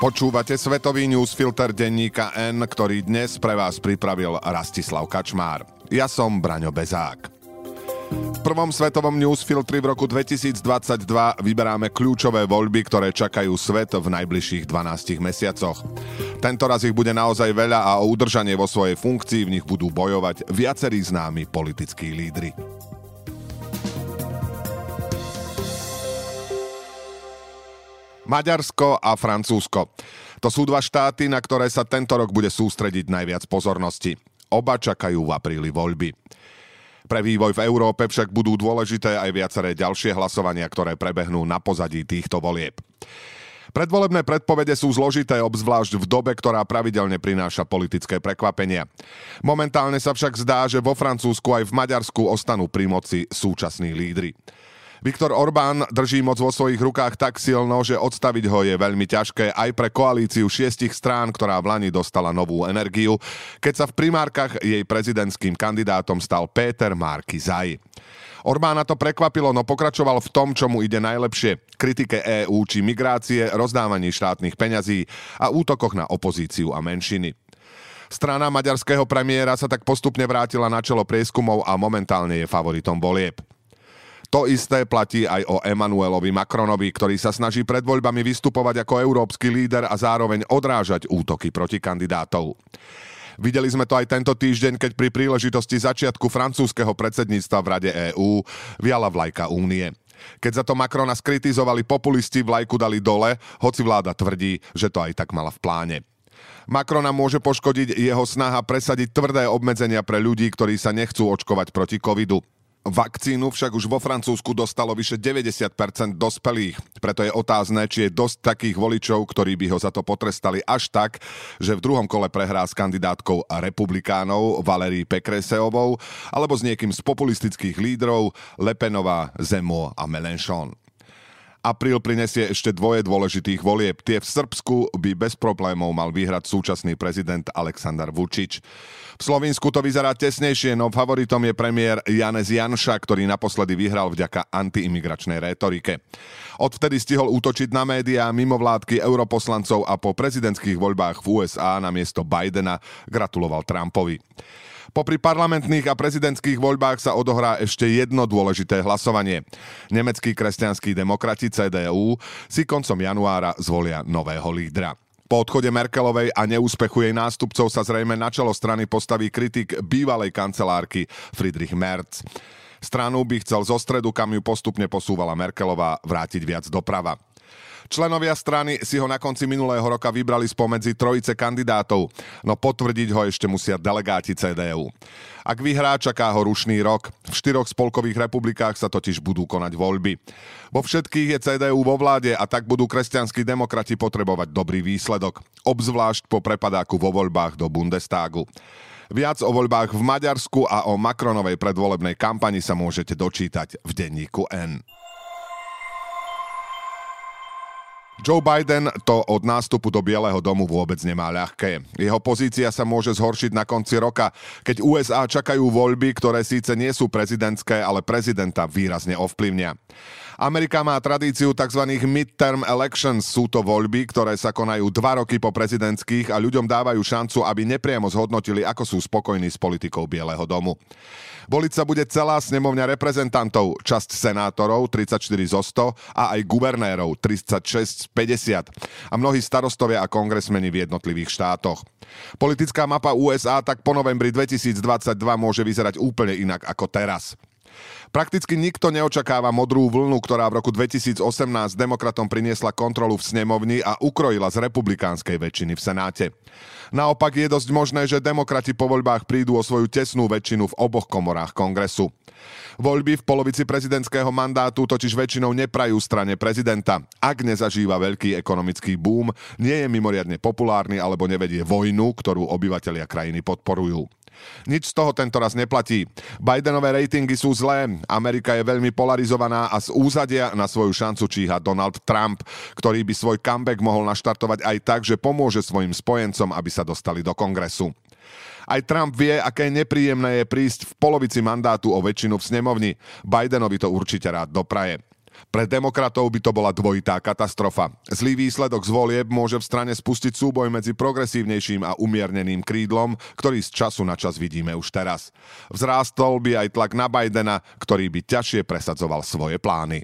Počúvate svetový newsfilter denníka N, ktorý dnes pre vás pripravil Rastislav Kačmár. Ja som Braňo Bezák. V prvom svetovom newsfiltri v roku 2022 vyberáme kľúčové voľby, ktoré čakajú svet v najbližších 12 mesiacoch. Tento raz ich bude naozaj veľa a o udržanie vo svojej funkcii v nich budú bojovať viacerí známi politickí lídri. Maďarsko a Francúzsko. To sú dva štáty, na ktoré sa tento rok bude sústrediť najviac pozornosti. Oba čakajú v apríli voľby. Pre vývoj v Európe však budú dôležité aj viaceré ďalšie hlasovania, ktoré prebehnú na pozadí týchto volieb. Predvolebné predpovede sú zložité, obzvlášť v dobe, ktorá pravidelne prináša politické prekvapenia. Momentálne sa však zdá, že vo Francúzsku aj v Maďarsku ostanú pri moci súčasní lídri. Viktor Orbán drží moc vo svojich rukách tak silno, že odstaviť ho je veľmi ťažké aj pre koalíciu 6 strán, ktorá v lani dostala novú energiu, keď sa v primárkach jej prezidentským kandidátom stal Péter Márki-Zay. Orbána to prekvapilo, no pokračoval v tom, čo mu ide najlepšie: kritike EÚ či migrácie, rozdávaní štátnych peňazí a útokoch na opozíciu a menšiny. Strana maďarského premiéra sa tak postupne vrátila na čelo prieskumov a momentálne je favoritom volieb. To isté platí aj o Emmanuelovi Macronovi, ktorý sa snaží pred voľbami vystupovať ako európsky líder a zároveň odrážať útoky proti kandidátov. Videli sme to aj tento týždeň, keď pri príležitosti začiatku francúzskeho predsedníctva v Rade EÚ viala vlajka Únie. Keď za to Macrona skritizovali populisti, vlajku dali dole, hoci vláda tvrdí, že to aj tak mala v pláne. Macrona môže poškodiť jeho snaha presadiť tvrdé obmedzenia pre ľudí, ktorí sa nechcú očkovať proti covidu. Vakcínu však už vo Francúzsku dostalo vyše 90% dospelých. Preto je otázne, či je dosť takých voličov, ktorí by ho za to potrestali až tak, že v druhom kole prehrá s kandidátkou republikánov Valérie Pécresseovou alebo s niekým z populistických lídrov Le Penová, Zemmour a Mélenchon. Apríl prinesie ešte dvoje dôležitých volieb. Tie v Srbsku by bez problémov mal vyhrať súčasný prezident Aleksandar Vučić. V Slovinsku to vyzerá tesnejšie, no favoritom je premiér Janez Janša, ktorý naposledy vyhral vďaka antiimigračnej rétorike. Odvtedy stihol útočiť na médiá, mimovládky, europoslancov a po prezidentských voľbách v USA namiesto Bidena gratuloval Trumpovi. Popri parlamentných a prezidentských voľbách sa odohrá ešte jedno dôležité hlasovanie. Nemeckí kresťanskí demokrati CDU si koncom januára zvolia nového lídra. Po odchode Merkelovej a neúspechu jej nástupcov sa zrejme na čelo strany postaví kritik bývalej kancelárky Friedrich Merz. Stranu by chcel zo stredu, kam ju postupne posúvala Merkelová, vrátiť viac doprava. Členovia strany si ho na konci minulého roka vybrali spomedzi trojice kandidátov, no potvrdiť ho ešte musia delegáti CDU. Ak vyhrá, čaká ho rušný rok. V 4 spolkových republikách sa totiž budú konať voľby. Vo všetkých je CDU vo vláde a tak budú kresťanskí demokrati potrebovať dobrý výsledok, obzvlášť po prepadáku vo voľbách do Bundestagu. Viac o voľbách v Maďarsku a o Macronovej predvolebnej kampani sa môžete dočítať v denníku N. Joe Biden to od nástupu do Bieleho domu vôbec nemá ľahké. Jeho pozícia sa môže zhoršiť na konci roka, keď USA čakajú voľby, ktoré síce nie sú prezidentské, ale prezidenta výrazne ovplyvnia. Amerika má tradíciu tzv. Midterm elections. Sú to voľby, ktoré sa konajú 2 roky po prezidentských a ľuďom dávajú šancu, aby nepriamo zhodnotili, ako sú spokojní s politikou Bieleho domu. Voliť sa bude celá snemovňa reprezentantov, časť senátorov 34 zo 100 a aj guvernérov 36 z 50 a mnohí starostovia a kongresmeni v jednotlivých štátoch. Politická mapa USA tak po novembri 2022 môže vyzerať úplne inak ako teraz. Prakticky nikto neočakáva modrú vlnu, ktorá v roku 2018 demokratom priniesla kontrolu v snemovni a ukrojila z republikánskej väčšiny v Senáte. Naopak je dosť možné, že demokrati po voľbách prídu o svoju tesnú väčšinu v oboch komorách kongresu. Voľby v polovici prezidentského mandátu totiž väčšinou neprajú strane prezidenta. Ak nezažíva veľký ekonomický boom, nie je mimoriadne populárny alebo nevedie vojnu, ktorú obyvatelia krajiny podporujú. Nič z toho tento raz neplatí. Bidenové ratingy sú zlé, Amerika je veľmi polarizovaná a z úzadia na svoju šancu číha Donald Trump, ktorý by svoj comeback mohol naštartovať aj tak, že pomôže svojim spojencom, aby sa dostali do kongresu. Aj Trump vie, aké nepríjemné je prísť v polovici mandátu o väčšinu v snemovni. Bidenovi to určite rád dopraje. Pre demokratov by to bola dvojitá katastrofa. Zlý výsledok z volieb môže v strane spustiť súboj medzi progresívnejším a umierneným krídlom, ktorý z času na čas vidíme už teraz. Vzrástol by aj tlak na Bidena, ktorý by ťažšie presadzoval svoje plány.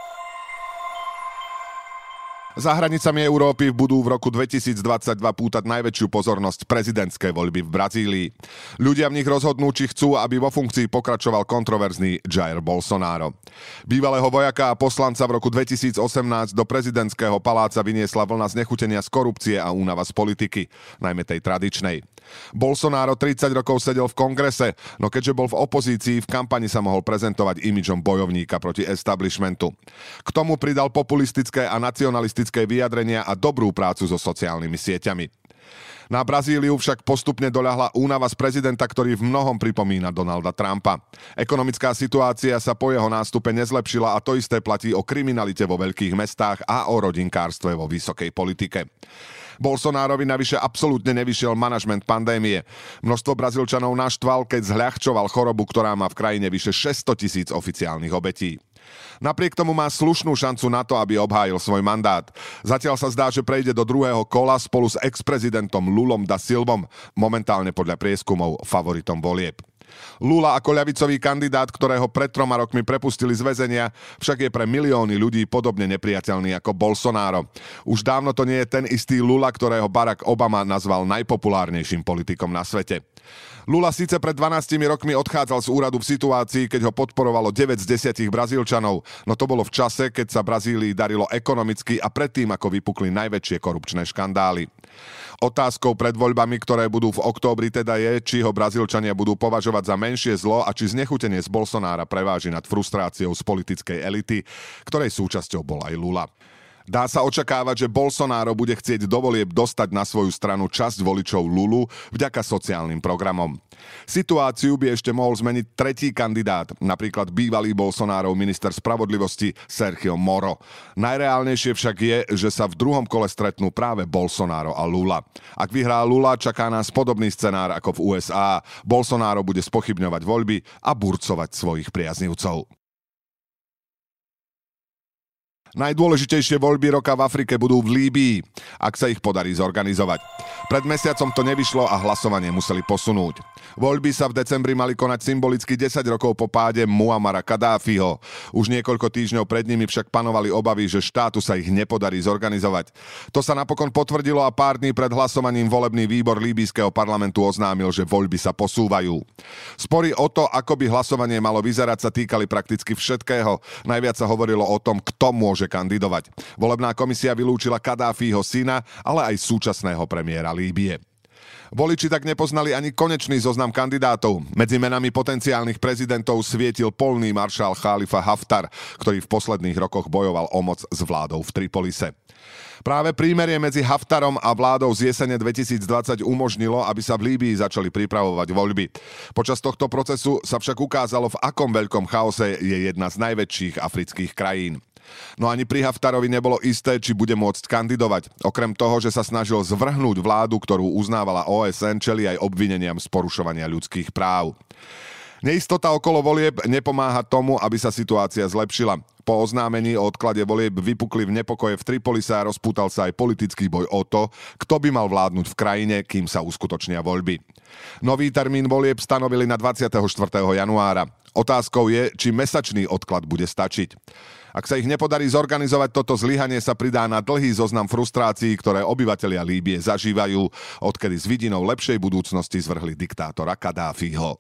Za hranicami Európy budú v roku 2022 pútať najväčšiu pozornosť prezidentské voľby v Brazílii. Ľudia v nich rozhodnú, či chcú, aby vo funkcii pokračoval kontroverzný Jair Bolsonaro. Bývalého vojaka a poslanca v roku 2018 do prezidentského paláca vyniesla vlna znechutenia z korupcie a únava z politiky, najmä tej tradičnej. Bolsonaro 30 rokov sedel v kongrese, no keďže bol v opozícii, v kampani sa mohol prezentovať imidžom bojovníka proti establishmentu. K tomu pridal populistické a nacionalistické vyjadrenia a dobrú prácu so sociálnymi sieťami. Na Brazíliu však postupne doľahla únava z prezidenta, ktorý v mnohom pripomína Donalda Trumpa. Ekonomická situácia sa po jeho nástupe nezlepšila a to isté platí o kriminalite vo veľkých mestách a o rodinkárstve vo vysokej politike. Bolsonárovi navyše absolútne nevyšiel manažment pandémie. Množstvo Brazílčanov naštval, keď zľahčoval chorobu, ktorá má v krajine vyše 600 000 oficiálnych obetí. Napriek tomu má slušnú šancu na to, aby obhájil svoj mandát. Zatiaľ sa zdá, že prejde do druhého kola spolu s ex-prezidentom Lulom da Silvom, momentálne podľa prieskumov favoritom volieb. Lula ako ľavicový kandidát, ktorého pred 3 rokmi prepustili z väzenia, však je pre milióny ľudí podobne nepriateľný ako Bolsonaro. Už dávno to nie je ten istý Lula, ktorého Barack Obama nazval najpopulárnejším politikom na svete. Lula síce pred 12 rokmi odchádzal z úradu v situácii, keď ho podporovalo 9 z 10 Brazílčanov, no to bolo v čase, keď sa Brazílii darilo ekonomicky a predtým, ako vypukli najväčšie korupčné škandály. Otázkou pred voľbami, ktoré budú v októbri, teda je, či ho Brazílčania budú považovať za menšie zlo a či znechutenie z Bolsonára preváži nad frustráciou z politickej elity, ktorej súčasťou bol aj Lula. Dá sa očakávať, že Bolsonaro bude chcieť do volieb dostať na svoju stranu časť voličov Lulu vďaka sociálnym programom. Situáciu by ešte mohol zmeniť tretí kandidát, napríklad bývalý Bolsonárov minister spravodlivosti Sergio Moro. Najreálnejšie však je, že sa v druhom kole stretnú práve Bolsonaro a Lula. Ak vyhrá Lula, čaká nás podobný scenár ako v USA. Bolsonaro bude spochybňovať voľby a burcovať svojich priaznivcov. Najdôležitejšie voľby roka v Afrike budú v Líbii, ak sa ich podarí zorganizovať. Pred mesiacom to nevyšlo a hlasovanie museli posunúť. Voľby sa v decembri mali konať symbolicky 10 rokov po páde Muammara Kadáfiho. Už niekoľko týždňov pred nimi však panovali obavy, že štátu sa ich nepodarí zorganizovať. To sa napokon potvrdilo a pár dní pred hlasovaním volebný výbor líbyjského parlamentu oznámil, že voľby sa posúvajú. Spory o to, ako by hlasovanie malo vyzerať, sa týkali prakticky všetkého. Najviac sa hovorilo o tom, kto môže kandidovať. Volebná komisia vylúčila Kadáfiho syna, ale aj súčasného premiéra Líbie. Voliči tak nepoznali ani konečný zoznam kandidátov. Medzi menami potenciálnych prezidentov svietil polný maršál Khalifa Haftar, ktorý v posledných rokoch bojoval o moc s vládou v Tripolise. Práve prímerie medzi Haftarom a vládou z jesene 2020 umožnilo, aby sa v Líbii začali pripravovať voľby. Počas tohto procesu sa však ukázalo, v akom veľkom chaose je jedna z najväčších afrických krajín. No ani pri Haftarovi nebolo isté, či bude môcť kandidovať. Okrem toho, že sa snažil zvrhnúť vládu, ktorú uznávala OSN, čeli aj obvineniam z porušovania ľudských práv. Neistota okolo volieb nepomáha tomu, aby sa situácia zlepšila. Po oznámení o odklade volieb vypukli v nepokoje v Tripolise a rozpútal sa aj politický boj o to, kto by mal vládnuť v krajine, kým sa uskutočnia voľby. Nový termín volieb stanovili na 24. januára. Otázkou je, či mesačný odklad bude stačiť. Ak sa ich nepodarí zorganizovať, toto zlyhanie sa pridá na dlhý zoznam frustrácií, ktoré obyvatelia Líbie zažívajú, odkedy s vidinou lepšej budúcnosti zvrhli diktátora Kadáfiho.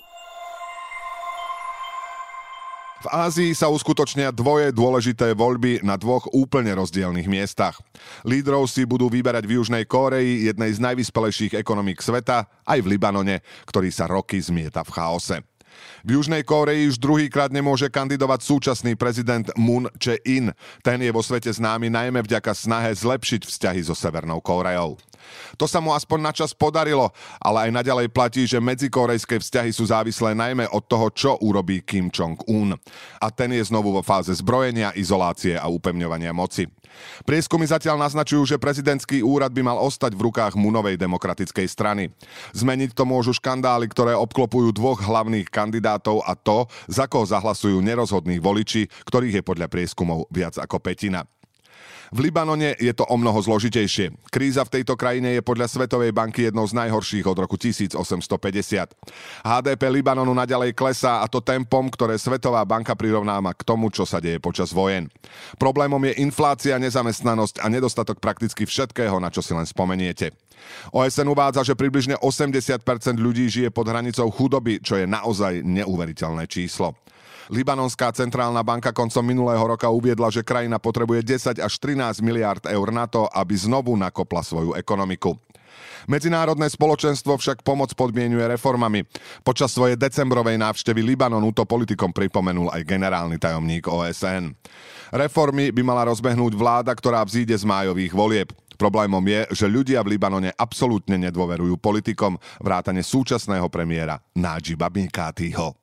V Ázii sa uskutočnia dvoje dôležité voľby na dvoch úplne rozdielnych miestach. Lídrov si budú vyberať v Južnej Kórei, jednej z najvyspelejších ekonomík sveta, aj v Libanone, ktorý sa roky zmieta v chaose. V Južnej Kórei už druhýkrát nemôže kandidovať súčasný prezident Moon Jae-in. Ten je vo svete známy najmä vďaka snahe zlepšiť vzťahy so Severnou Kóreou. To sa mu aspoň na čas podarilo, ale aj naďalej platí, že medzikórejské vzťahy sú závislé najmä od toho, čo urobí Kim Jong-un. A ten je znovu vo fáze zbrojenia, izolácie a upevňovania moci. Prieskumy zatiaľ naznačujú, že prezidentský úrad by mal ostať v rukách Moonovej demokratickej strany. Zmeniť to môžu škandály, ktoré obklopujú dvoch hlavných kandidátov a to, za koho zahlasujú nerozhodní voliči, ktorých je podľa prieskumov viac ako pätina. V Libanone je to omnoho zložitejšie. Kríza v tejto krajine je podľa Svetovej banky jednou z najhorších od roku 1850. HDP Libanonu naďalej klesá, a to tempom, ktoré Svetová banka prirovnáva k tomu, čo sa deje počas vojen. Problémom je inflácia, nezamestnanosť a nedostatok prakticky všetkého, na čo si len spomeniete. OSN uvádza, že približne 80% ľudí žije pod hranicou chudoby, čo je naozaj neuveriteľné číslo. Libanonská centrálna banka koncom minulého roka uviedla, že krajina potrebuje 10 až 13 miliárd eur na to, aby znovu nakopla svoju ekonomiku. Medzinárodné spoločenstvo však pomoc podmienuje reformami. Počas svojej decembrovej návštevy Libanonu to politikom pripomenul aj generálny tajomník OSN. Reformy by mala rozbehnúť vláda, ktorá vzíde z májových volieb. Problémom je, že ľudia v Libanone absolútne nedôverujú politikom, vrátane súčasného premiéra Nadžiba Mikátiho.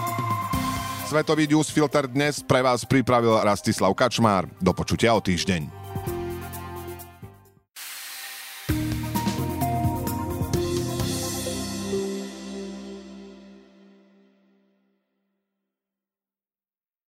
Svetový newsfilter dnes pre vás pripravil Rastislav Kačmár. Do počutia o týždeň.